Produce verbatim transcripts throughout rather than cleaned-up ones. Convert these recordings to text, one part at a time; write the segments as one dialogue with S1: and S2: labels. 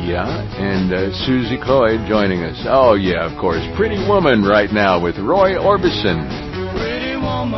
S1: Yeah, and uh, Susie Cloyd joining us. Oh, yeah, of course. Pretty Woman right now with Roy Orbison. Pretty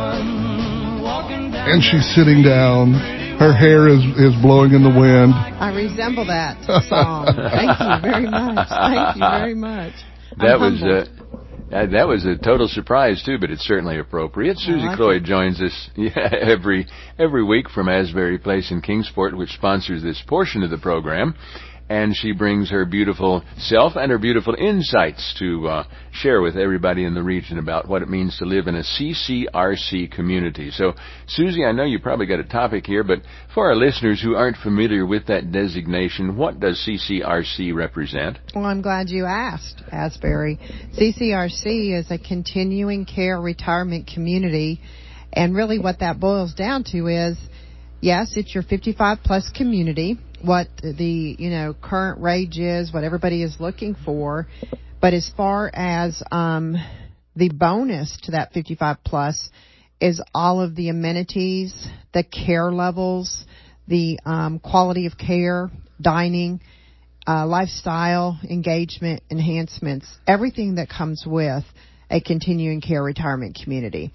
S1: woman
S2: walking down. And she's sitting down. Her hair is, is blowing in the wind.
S3: I resemble that song. Thank you very much. Thank you very much.
S1: That I'm was uh, uh, that was a total surprise too, but it's certainly appropriate. Susie like Cloyd it. joins us yeah, every every week from Asbury Place in Kingsport, which sponsors this portion of the program. And she brings her beautiful self and her beautiful insights to uh, share with everybody in the region about what it means to live in a C C R C community. So, Susie, I know you probably got a topic here, but for our listeners who aren't familiar with that designation, what does C C R C represent?
S3: Well, I'm glad you asked, Asbury. C C R C is a continuing care retirement community, and really what that boils down to is, yes, it's your fifty-five plus community, what the, you know, current range is, what everybody is looking for. But as far as um, the bonus to that fifty-five plus is all of the amenities, the care levels, the um, quality of care, dining, uh, lifestyle, engagement, enhancements, everything that comes with a continuing care retirement community.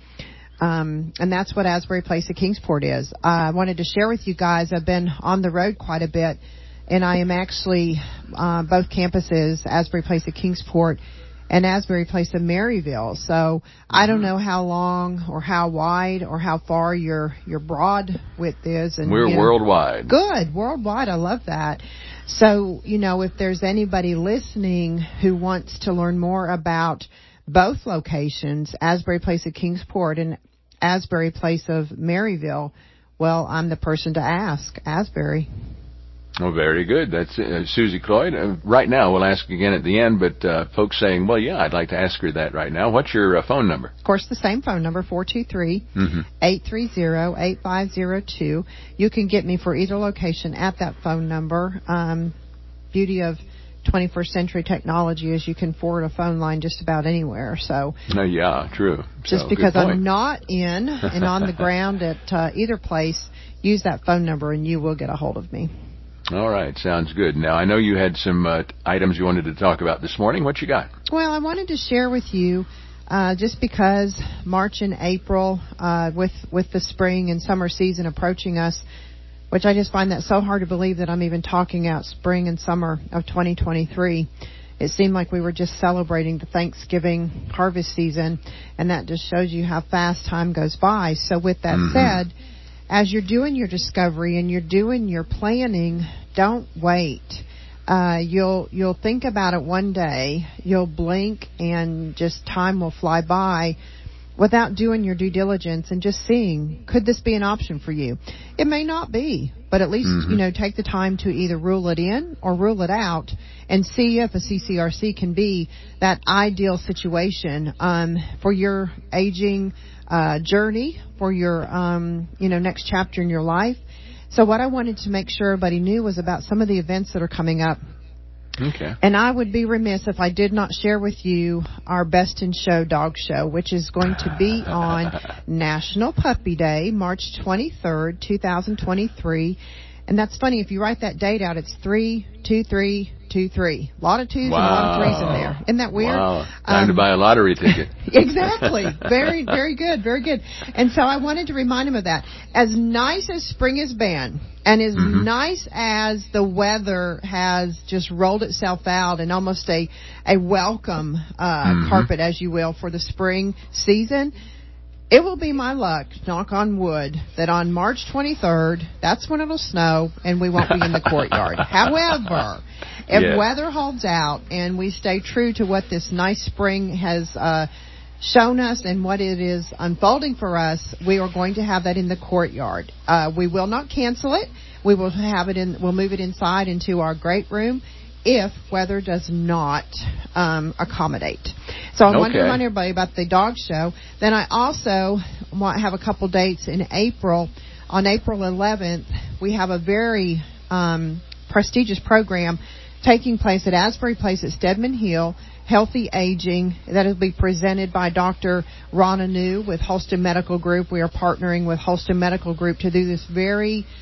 S3: Um, and that's what Asbury Place at Kingsport is. Uh, I wanted to share with you guys, I've been on the road quite a bit, and I am actually uh, both campuses, Asbury Place at Kingsport and Asbury Place in Maryville. So mm-hmm. I don't know how long or how wide or how far your your broad width is. And
S1: we're
S3: you know,
S1: worldwide.
S3: Good, worldwide. I love that. So, you know, if there's anybody listening who wants to learn more about both locations, Asbury Place at Kingsport and Asbury Place of Maryville, well, I'm the person to ask, Asbury.
S1: Oh, very good. That's uh, Susie Cloyd. Uh, right now, we'll ask again at the end, but uh, folks saying, well, yeah, I'd like to ask her that right now. What's your uh, phone number?
S3: Of course, the same phone number, four two three, eight three zero, eight five zero two. You can get me for either location at that phone number. Um, beauty of twenty-first century technology is you can forward a phone line just about anywhere. So,
S1: uh, yeah, true.
S3: Just
S1: so,
S3: because I'm not in and on the ground at uh, either place, use that phone number and you will get a hold of me.
S1: All right, sounds good. Now, I know you had some uh, items you wanted to talk about this morning. What you got?
S3: Well, I wanted to share with you, uh, just because March and April, uh, with with the spring and summer season approaching us, which I just find that so hard to believe that I'm even talking out spring and summer of twenty twenty-three. It seemed like we were just celebrating the Thanksgiving harvest season, and that just shows you how fast time goes by. So with that mm-hmm. said, as you're doing your discovery and you're doing your planning, don't wait. Uh, you'll you'll think about it one day, you'll blink, and just time will fly by without doing your due diligence and just seeing, could this be an option for you? It may not be, but at least, mm-hmm. you know, take the time to either rule it in or rule it out and see if a C C R C can be that ideal situation um, for your aging uh, journey, for your, um, you know, next chapter in your life. So what I wanted to make sure everybody knew was about some of the events that are coming up.
S1: Okay.
S3: And I would be remiss if I did not share with you our Best in Show Dog Show, which is going to be on National Puppy Day, March twenty-third, twenty twenty-three. And that's funny, if you write that date out, it's three two three two three. A lot of twos
S1: wow.
S3: and a lot of threes in there. Isn't that weird?
S1: Wow. Time um, to buy a lottery ticket.
S3: Exactly. Very, very good. Very good. And so I wanted to remind him of that. As nice as spring has been, and as mm-hmm. nice as the weather has just rolled itself out and almost a, a welcome uh, mm-hmm. carpet, as you will, for the spring season, it will be my luck, knock on wood, that on March twenty-third, that's when it'll snow and we won't be in the courtyard. However, if yeah. weather holds out and we stay true to what this nice spring has uh, shown us and what it is unfolding for us, we are going to have that in the courtyard. Uh, we will not cancel it. We will have it in. We'll move it inside into our great room if weather does not um, accommodate. So I okay. want to remind everybody about the dog show. Then I also want to have a couple dates in April. On April eleventh, we have a very um, prestigious program taking place at Asbury Place at Stedman Hill, Healthy Aging. That will be presented by Doctor Ron Anu with Holston Medical Group. We are partnering with Holston Medical Group to do this very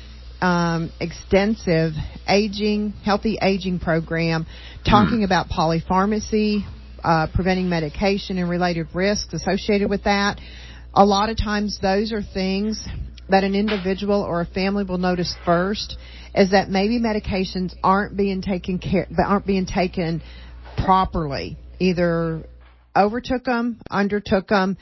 S3: um, extensive aging, healthy aging program talking mm. about polypharmacy, uh, preventing medication and related risks associated with that. A lot of times those are things that an individual or a family will notice first, is that maybe medications aren't being taken care, aren't being taken properly. Either overtook them, undertook them,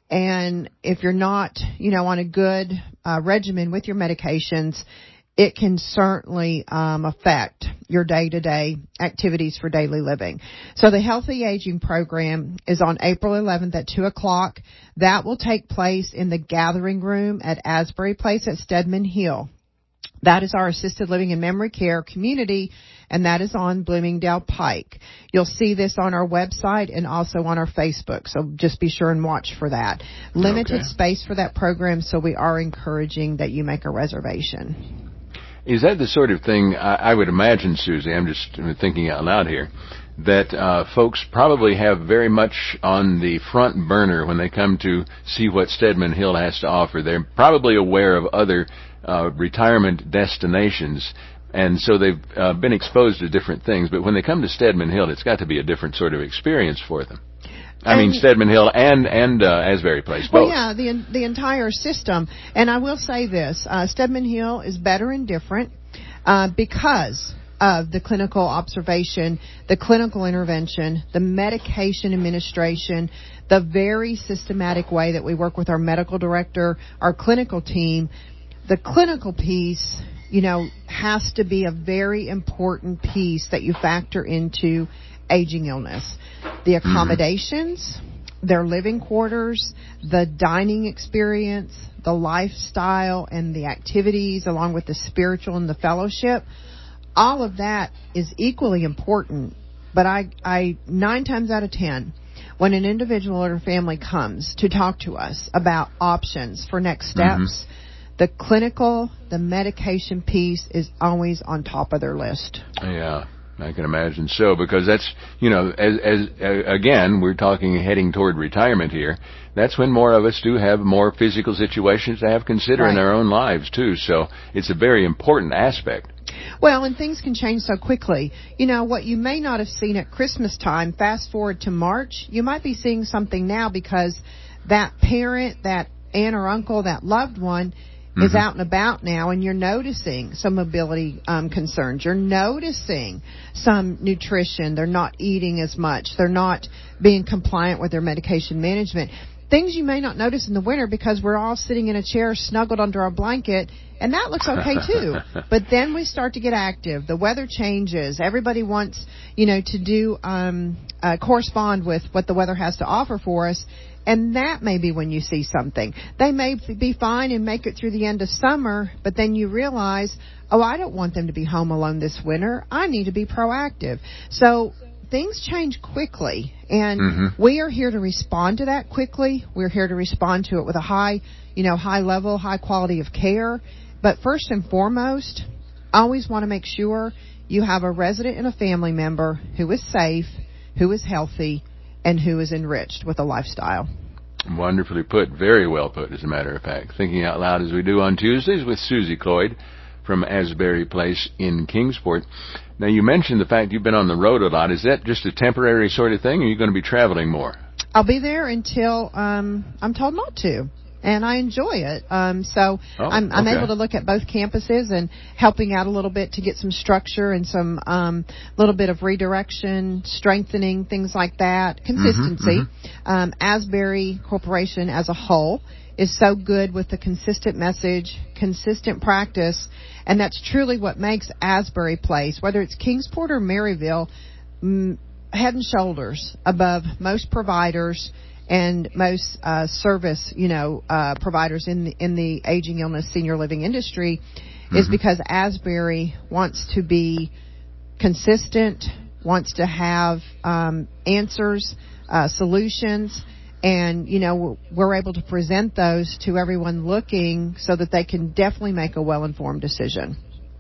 S3: and if you're not, you know, on a good uh, regimen with your medications, it can certainly um, affect your day-to-day activities for daily living. So the Healthy Aging Program is on April eleventh at two o'clock. That will take place in the Gathering Room at Asbury Place at Stedman Hill. That is our assisted living and memory care community, and that is on Bloomingdale Pike. You'll see this on our website and also on our Facebook, so just be sure and watch for that. Limited okay. space for that program, so we are encouraging that you make a reservation.
S1: Is that the sort of thing, I, I would imagine, Susie, I'm just thinking out loud here, that uh, folks probably have very much on the front burner when they come to see what Stedman Hill has to offer. They're probably aware of other uh, retirement destinations, and so they've uh, been exposed to different things. But when they come to Stedman Hill, it's got to be a different sort of experience for them. I and, mean, Stedman Hill and and uh, Asbury Place, both.
S3: Well, yeah, the the entire system. And I will say this: uh, Stedman Hill is better and different uh, because of the clinical observation, the clinical intervention, the medication administration, the very systematic way that we work with our medical director, our clinical team. The clinical piece, you know, has to be a very important piece that you factor into aging illness. The accommodations, mm-hmm. their living quarters, the dining experience, the lifestyle and the activities, along with the spiritual and the fellowship, all of that is equally important. But I, I nine times out of ten, when an individual or family comes to talk to us about options for next steps, mm-hmm. the clinical, the medication piece is always on top of their list.
S1: Yeah. I can imagine so, because that's, you know, as, as uh, again, we're talking heading toward retirement here. That's when more of us do have more physical situations to have consider right. in our own lives, too. So it's a very important aspect.
S3: Well, and things can change so quickly. You know, what you may not have seen at Christmas time, fast forward to March, you might be seeing something now because that parent, that aunt or uncle, that loved one is mm-hmm. out and about now, and you're noticing some mobility um, concerns. You're noticing some nutrition. They're not eating as much. They're not being compliant with their medication management. Things you may not notice in the winter because we're all sitting in a chair snuggled under our blanket, and that looks okay too. But then we start to get active. The weather changes. Everybody wants, you know, to do um, uh, correspond with what the weather has to offer for us. And that may be when you see something. They may be fine and make it through the end of summer, but then you realize, oh, I don't want them to be home alone this winter. I need to be proactive. So things change quickly, and mm-hmm. we are here to respond to that quickly. We're here to respond to it with a high, you know, high level, high quality of care. But first and foremost, I always want to make sure you have a resident and a family member who is safe, who is healthy, and who is enriched with a lifestyle.
S1: Wonderfully put. Very well put, as a matter of fact. Thinking out loud as we do on Tuesdays with Susie Cloyd from Asbury Place in Kingsport. Now, you mentioned the fact you've been on the road a lot. Is that just a temporary sort of thing, or are you going to be traveling more?
S3: I'll be there until um, I'm told not to. And I enjoy it. Um, so oh, I'm, I'm okay. able to look at both campuses and helping out a little bit to get some structure and some um, little bit of redirection, strengthening, things like that, consistency. Mm-hmm, mm-hmm. Um, Asbury Corporation as a whole is so good with the consistent message, consistent practice, and that's truly what makes Asbury Place, whether it's Kingsport or Maryville, mm, head and shoulders above most providers and most uh, service, you know, uh, providers in the, in the aging, illness, senior living industry, mm-hmm. is because Asbury wants to be consistent, wants to have um, answers, uh, solutions, and, you know, we're able to present those to everyone looking so that they can definitely make a well-informed decision.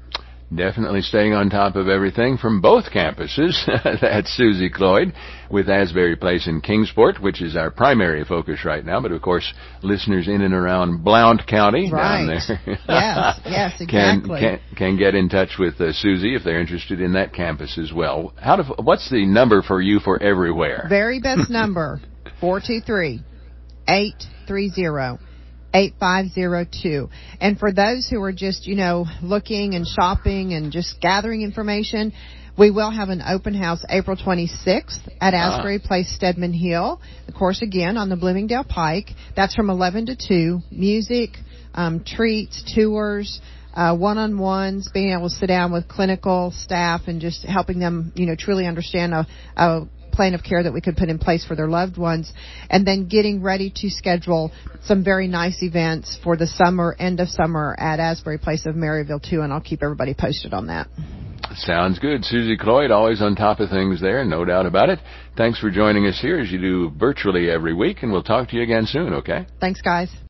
S1: Definitely staying on top of everything from both campuses. That's Susie Cloyd with Asbury Place in Kingsport, which is our primary focus right now. But, of course, listeners in and around Blount County
S3: right.
S1: down there
S3: yes, yes, exactly.
S1: can, can, can get in touch with uh, Susie if they're interested in that campus as well. How to, what's the number for you for everywhere?
S3: Very best number, four two three, eight three zero, eight five zero two. And for those who are just, you know, looking and shopping and just gathering information, we will have an open house April twenty-sixth at Asbury ah. Place, Stedman Hill. Of course, again, on the Bloomingdale Pike. That's from eleven to two. Music, um, treats, tours, uh, one-on-ones, being able to sit down with clinical staff and just helping them, you know, truly understand a, a plan of care that we could put in place for their loved ones, and then getting ready to schedule some very nice events for the summer, end of summer at Asbury Place of Maryville too, and I'll keep everybody posted on that.
S1: Sounds good. Susie Cloyd, always on top of things there, no doubt about it. Thanks for joining us here as you do virtually every week, and we'll talk to you again soon, okay?
S3: Thanks, guys.